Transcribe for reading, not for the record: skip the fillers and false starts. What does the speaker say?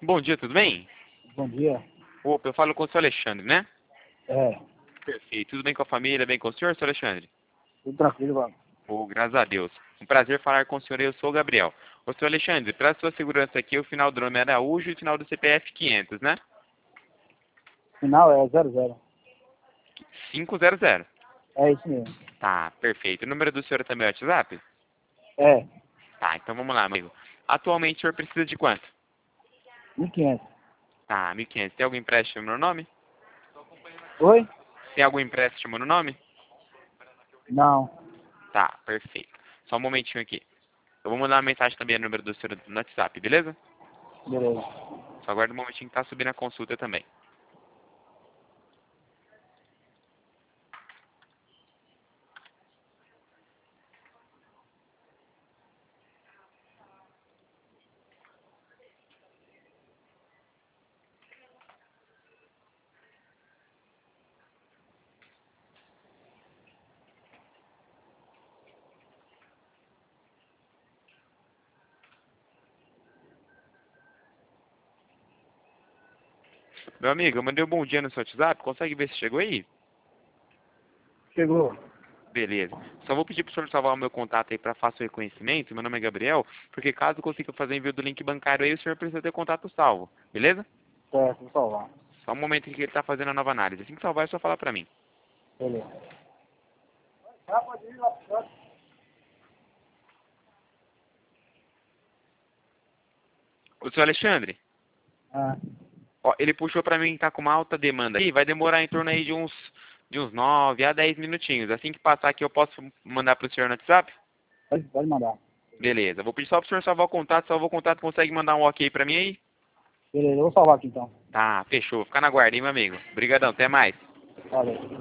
Bom dia, tudo bem? Bom dia. Opa, eu falo com o senhor Alexandre, né? É, Perfeito. Tudo bem com a família, bem com o senhor Alexandre? tudo tranquilo, mano. Oh, graças a Deus. Um prazer falar com o senhor, eu sou o Gabriel. Ô, senhor Alexandre, para sua segurança aqui, o final do nome é Araújo e o final do CPF 500, né? Final é 00. 500. É isso mesmo. Tá, perfeito. O número do senhor também é o WhatsApp? É, Tá, então vamos lá, amigo. Atualmente o senhor precisa de quanto? 1.500. Tá, 1.500. Tem algum empréstimo no nome? Oi? Tem algum empréstimo no nome? Não. Tá, perfeito. Só um momentinho aqui. Eu vou mandar uma mensagem também no número do senhor no WhatsApp, beleza? Beleza. Só aguarda um momentinho que tá subindo a consulta também. Meu amigo, eu mandei um bom dia no seu WhatsApp. Consegue ver se chegou aí? Chegou. Beleza. Só vou pedir pro senhor salvar o meu contato aí para fácil reconhecimento. Meu nome é Gabriel, porque caso consiga fazer envio do link bancário aí, o senhor precisa ter contato salvo. Beleza? Certo, vou salvar. Só um momento que ele tá fazendo a nova análise. Assim que salvar, é só falar pra mim. Beleza. Ô, senhor Alexandre, Ah, ó, ele puxou pra mim que tá com uma alta demanda aí. Vai demorar em torno aí de uns 9 a 10 minutinhos. Assim que passar aqui, eu posso mandar pro senhor no WhatsApp? pode mandar. Beleza. Vou pedir só pro senhor salvar o contato. Salvou o contato, consegue mandar um ok pra mim aí? Beleza, eu vou salvar aqui então. Tá, fechou. Fica na guarda, hein, meu amigo. Obrigadão, até mais. Valeu.